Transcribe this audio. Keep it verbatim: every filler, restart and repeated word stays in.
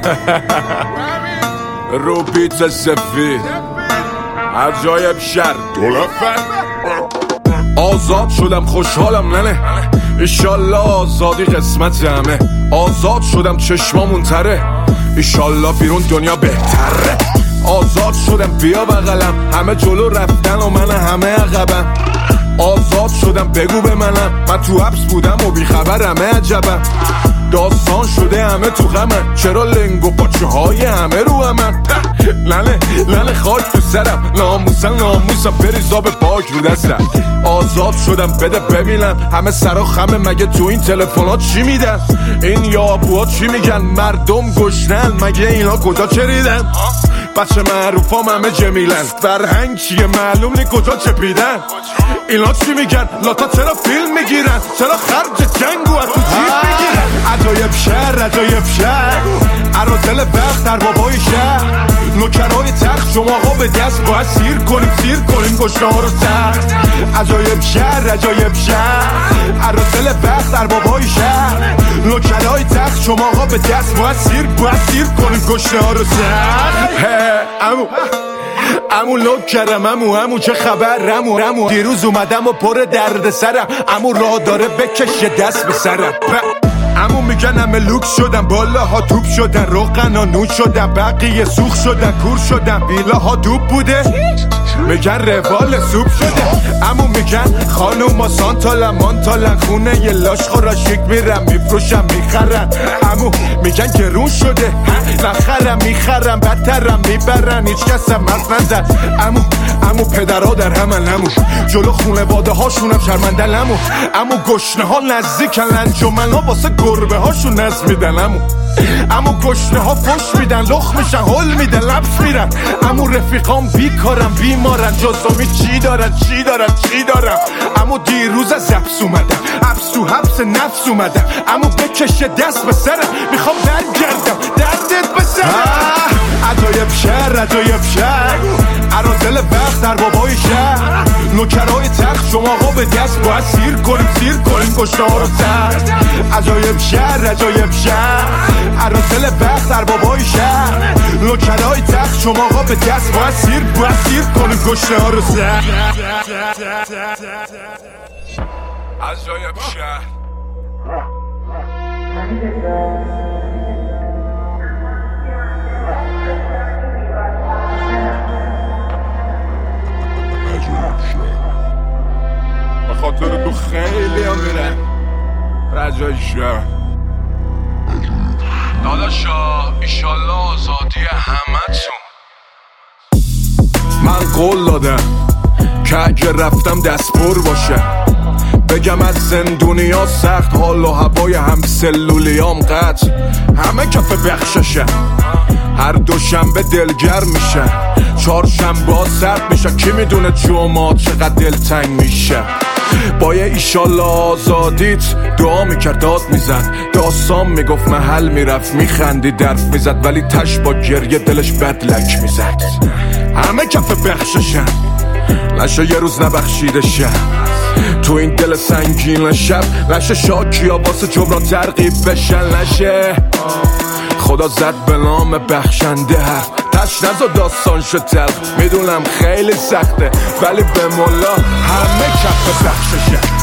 رو بیت سفید عجایب شر دولفن آزاد شدم خوشحالم ننه ایشالله آزادی قسمت همه آزاد شدم چشمامون تره ایشالله بیرون دنیا بهتره آزاد شدم بیا بغلم همه جلو رفتن و من همه عقبم آزاد شدم بگو به منم من تو حبس بودم و بیخبرم عجبم داستان شده همه تو غمن چرا لنگ و پاچه های همه رو همن لنه لنه خاک تو سرم ناموسن ناموسم بریزا به پاک رو دستم آزاد شدم بده ببینم همه سرا خمه مگه تو این تلفنات چی میدن این یابوها چی میگن مردم گشنن مگه اینا کجا چریدن بچه معروفام همه جمیلن فرهنگ چیه معلوم نی کجا چپیدن اینا چی میگن لاتا چرا فیلم میگیرن چرا خرج جنگو از تو جیب میگیرن عجایب شهر عجایب شهر عرازل وقت در بابای شهر نوکرهای تخت شما ها به دست باید سیر کنیم سیر کنیم گشنه ها رو سخت عجایب شهر عجایب شهر عرازل وقت در بابای شهر نوکرهای تخت شما ها به دست باید سیر باید سیر کنیم گشنه ها رو سخت امو امو لوک کردم امو امو چه خبر امو امو دیروز اومدم و پر درد سرم امو راه داره بکشه دست به سرم امو میگن همه لوک شدن بالاها توپ شدن روغن ها نون شدن بقیه سوخ شدن کور شدن بیلاها دوب بوده میگن روال سوپ شده امو میگن خانوما سانتالن مانتالن خونه یه لاش خورا شک میرم میفروشم میخرن امو میگن گرون شده نخرم میخرم بدترم میبرن هیچ کس هم حرف نزد امو امو پدرها در همن امو جلو خونواده هاشونم شرمندن امو امو گشنه ها نزدیکن انجمن ها واسه گربه هاشون نز میدن امو امو گشنه ها فش میدن لخ میشن هل میدن لبس میرن امو رفیقام بیکارم بیمارن جزامی چی دارن چی دارن چی دارن امو دیروز از حبس اومدم حبس تو حبس نفس اومدم امو بکشه دست به سرم میخوام برگردم دردت به سرم عجایب شهر عجایب شهر عرازل وقت در بابای شهر نوکرهای تخت شما ها به دست باید سیر کنیم سیر کنیم گشنه ها رو سخت عجایب شهر عجایب شهر عرازل وقت در بابای شهر نوکرهای تخت شما ها به دست باید سیر باید سیر کنیم گشنه ها رو سخت عجایب شهر به خاطر تو خیلی هم میرن رجای شهر داداشا ایشالله آزادی همتون من قول دادم که اگه رفتم دست پر باشه بگم از زندونی ها سخت حال و هوای هم سلولیام قطع همه کف بخششه هر دوشنبه دلگرم میشه چهارشنبه ها سرد میشه کی میدونه جمعه چقدر دلتنگ میشه با یه ایشالله آزادیت دعا میکرد داد میزد داستان میگفت محل میرفت میخندی درف میزد ولی تش با گریه دلش بدلک میزد همه کف بخششن نشه یه روز نبخشیده شه تو این دل سنگین شب نشه شاکی ها واسه جبران ترغیب بشن نشه خدا زد به نام بخشنده حرف تش نزا داستان شد تلخ میدونم خیلی سخته ولی به مولا همه کف بخششه